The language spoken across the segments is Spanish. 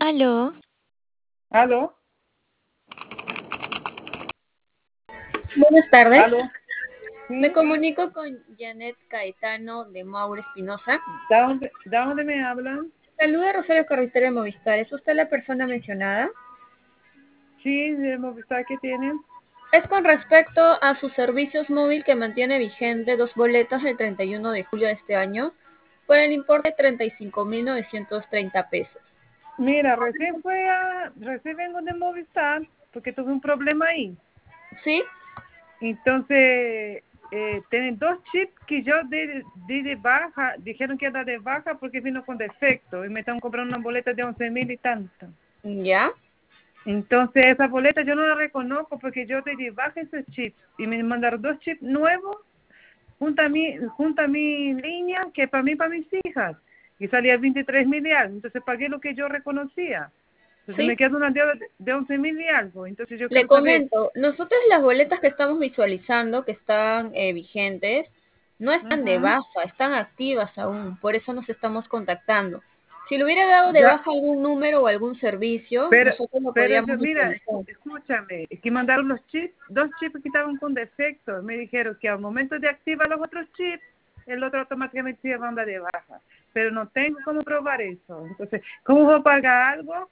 Aló, Aló, Buenas tardes, aló, me sí, comunico con Janet Caetano de Mauro Espinosa. ¿de dónde me hablan? Saluda a Rosario Carretero de Movistar. ¿Es usted la persona mencionada? Sí, de Movistar que tienen. Es con respecto a sus servicios móvil que mantiene vigente dos boletas del 31 de julio de este año por el importe de 35.930 pesos. Mira, recién vengo de Movistar porque tuve un problema ahí. ¿Sí? Entonces, tienen dos chips que yo di de baja, dijeron que era de baja porque vino con defecto y me están cobrando una boleta de 11.000 y tanto. ¿Ya? Entonces, esa boleta yo no la reconozco porque yo di de baja esos chips y me mandaron dos chips nuevos junto a mi línea, que para mí, para mis hijas, y salía 23.000 y algo, entonces pagué lo que yo reconocía. Entonces ¿Sí? me queda una deuda de 11.000 y algo, entonces yo Le quiero saber. comento, nosotros las boletas que estamos visualizando, que están vigentes, no están de Ujú. baja, están activas aún, por eso nos estamos contactando. Si le hubiera dado de Ya, baja algún número o algún servicio, pero, nosotros lo pero podríamos yo, mira, visualizar. escúchame, es que mandaron los chips, dos chips que estaban con defecto, me dijeron que al momento de activar los otros chips, el otro automáticamente se manda de baja, pero no tengo cómo probar eso. Entonces, ¿cómo voy a pagar algo?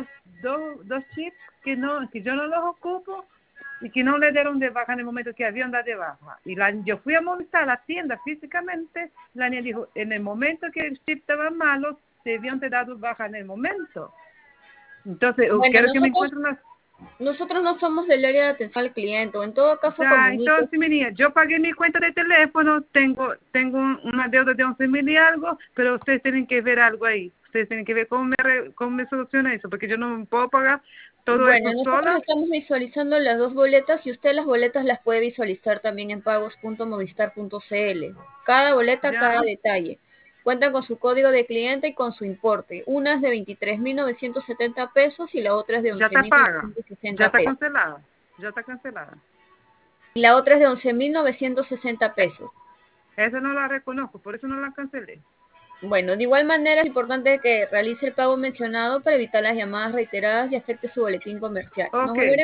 Dos chips que yo no los ocupo y que no le dieron de baja en el momento que habían dado de baja. Yo fui a Movistar a la tienda físicamente, la niña dijo, en el momento que el chip estaba malo, se habían te dado baja en el momento. Entonces, Bueno, quiero que me encuentre una. nosotros no somos del área de atención al cliente, o en todo caso Ya, comunique. entonces, mi niña, yo pagué mi cuenta de teléfono, tengo una deuda de 11.000 y algo, pero ustedes tienen que ver algo ahí. Ustedes tienen que ver cómo me soluciona eso, porque yo no puedo pagar todo Bueno, eso nosotros sola. estamos visualizando las dos boletas y usted las boletas las puede visualizar también en pagos.movistar.cl. Cada boleta, cada Ya, detalle. Cuentan con su código de cliente y con su importe. Una es de 23.970 pesos y la otra es de ya once está mil paga, novecientos ya sesenta está pesos. cancelada, ya está cancelada. Y la otra es de 11.960 pesos. Esa no la reconozco, por eso no la cancelé. Bueno, de igual manera es importante que realice el pago mencionado para evitar las llamadas reiteradas y afecte su boletín comercial. Nos Ok, volveremos